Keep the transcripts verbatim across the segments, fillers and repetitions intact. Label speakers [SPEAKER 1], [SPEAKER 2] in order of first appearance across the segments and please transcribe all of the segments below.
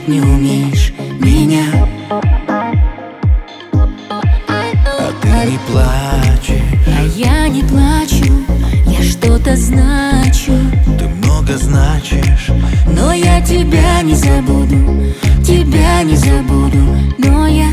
[SPEAKER 1] не умеешь меня.
[SPEAKER 2] А ты не плачешь,
[SPEAKER 1] А я не плачу, я что-то значу.
[SPEAKER 2] ты много значишь.
[SPEAKER 1] Но я тебя не забуду, тебя не забуду. Но я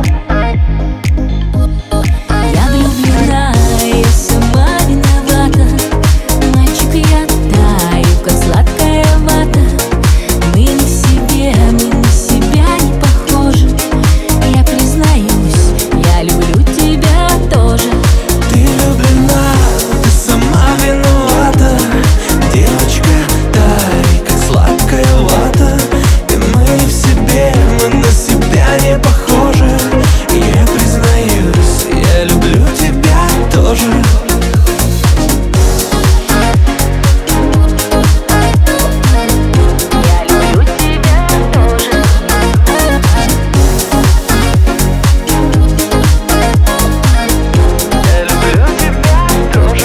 [SPEAKER 1] Я влюблена, я сама виновата. Мальчик, я таю, как сладкая вата. Мы не в себе, мы на себя не похожи. Я признаюсь, я люблю тебя тоже.
[SPEAKER 2] Ты влюблена, ты сама виновата. Девочка, тай, как сладкая вата. И мы не в себе, мы на себя не похожи. Я признаюсь, я люблю тебя тоже.
[SPEAKER 1] Я люблю тебя тоже.
[SPEAKER 2] Я люблю тебя тоже.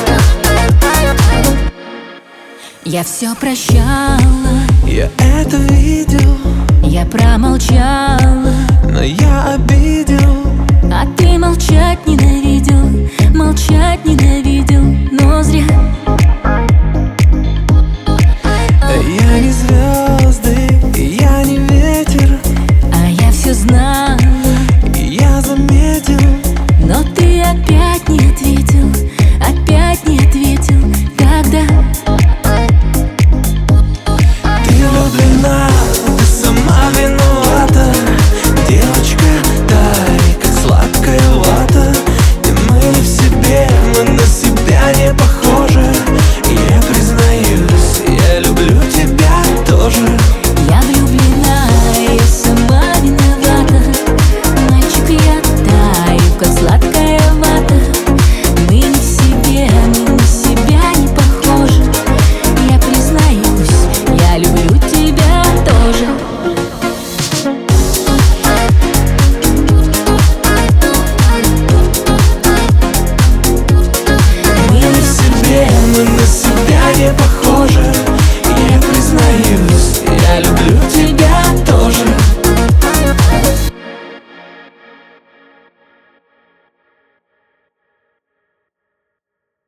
[SPEAKER 1] Я все прощала,
[SPEAKER 2] Я это видел,
[SPEAKER 1] я промолчала,
[SPEAKER 2] но я обидел.
[SPEAKER 1] а ты молчать ненавидел, молчать ненавидел, но зря.